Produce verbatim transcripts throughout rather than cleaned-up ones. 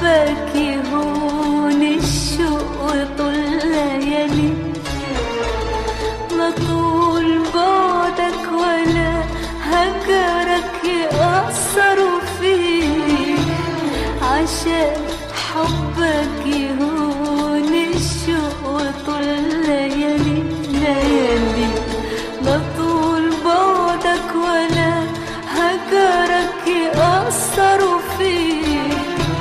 حبك يهون الشوق وطول ليالي، لا طول بعدك ولا هجرك يأثروا فيه، عشان حبك يهون الشوق وطول ليالي ليالي، لا طول بعدك ولا هجرك يأثروا فيه،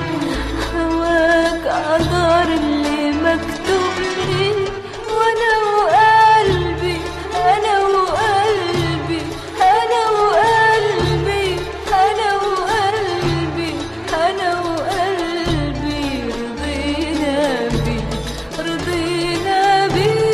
هواك قدر اللي مكتوب لي، وانا وقلبي انا وقلبي انا وقلبي انا وقلبي انا وقلبي رضينا بيه رضينا بيه.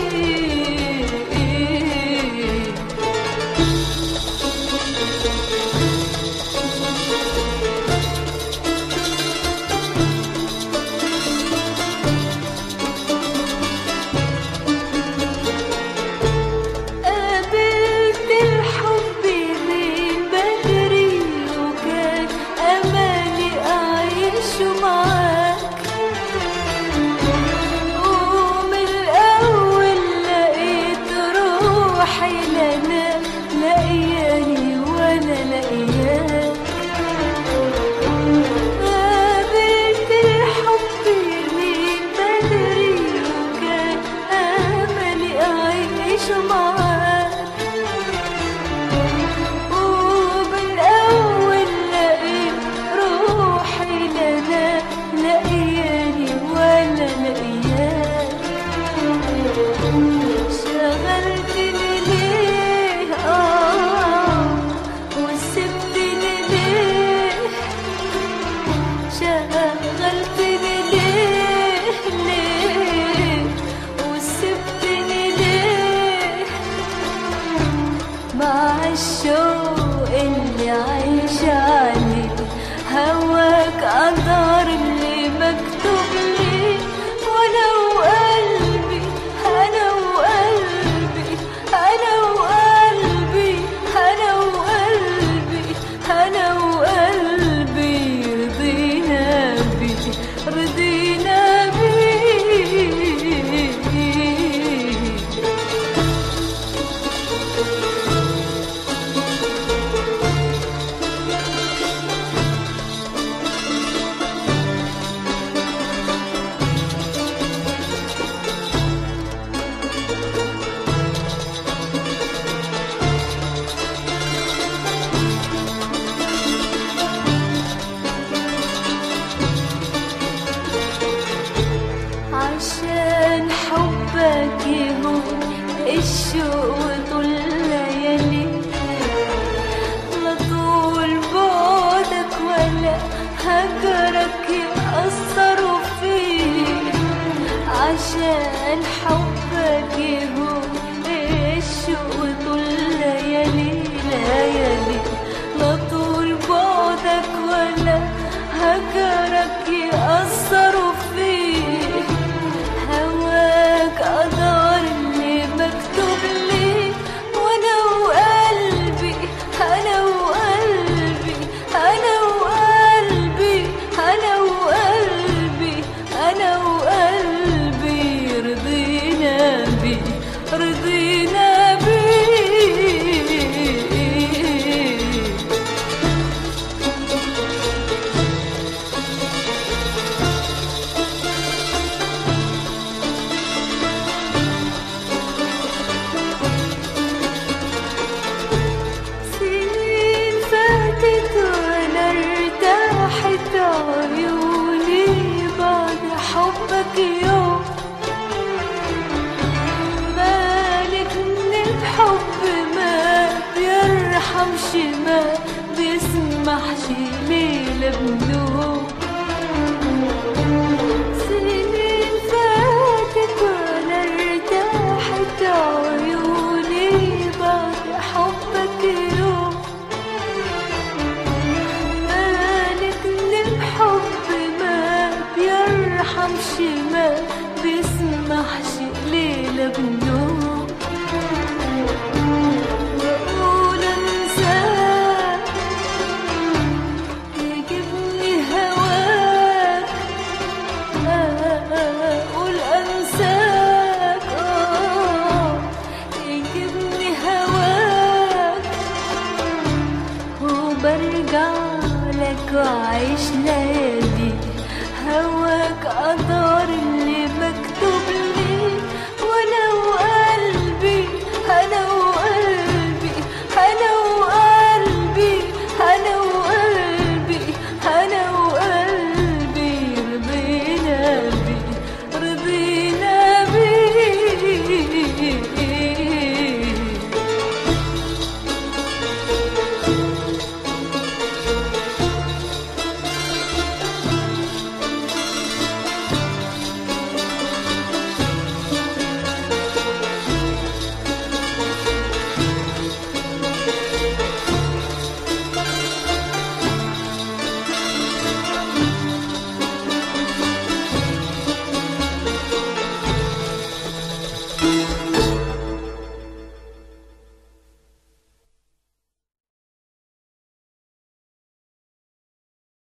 مع الشوق اللي عايش عليه، هواك قدر اللي مكتوب لي، وانا وقلبي انا وقلبي انا وقلبي انا وقلبي انا وقلبي رضينا بيه رضينا بيه. عشان حبك يهون الشوق وطول ليالي، لا طول بعدك ولا هجرك يأثروا فيه، عشان حبك يهون الشوق وطول ليالي ليالي، لا طول بعدك ولا هجرك يأثروا فيه، هواك قدر اللي مكتوب لي، وانا وقلبي انا وقلبي انا وقلبي انا وقلبي انا وقلبي رضينا بيه رضينا بيه. عيوني بعد حبك يوم، مالك من الحب ما بيرحمش ما بيسمحش ليلة بنوم، سنين فاتت ولا ارتاحت عيوني بعد حبك يوم، ما بيسمحش ليلة بنوم.